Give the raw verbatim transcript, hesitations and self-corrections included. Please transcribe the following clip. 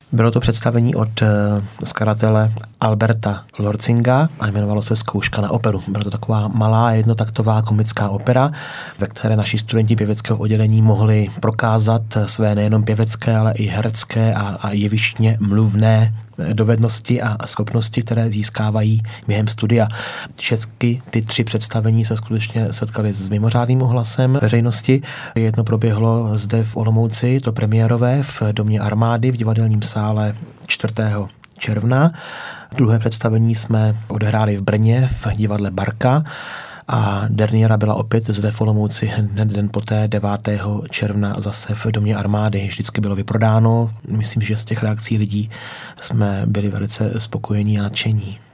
Bylo to představení od skladatele Alberta Lorzinga a jmenovalo se Zkouška na operu. Byla to taková malá jednotaktová komická opera, ve které naši studenti pěveckého oddělení mohli prokázat své nejenom pěvecké, ale i herecké a, a jevištně mluvné dovednosti a schopnosti, které získávají během studia. Všechny ty tři představení se skutečně setkaly s mimořádným ohlasem veřejnosti. Jedno proběhlo zde v Olomouci, to premiérové v Domě armády v divadelním sále čtvrtého června. Druhé představení jsme odehráli v Brně v divadle Barka a derniéra byla opět zde v Olomouci hned den poté devátého června zase v Domě armády. Vždycky bylo vyprodáno. Myslím, že z těch reakcí lidí jsme byli velice spokojení a nadšení.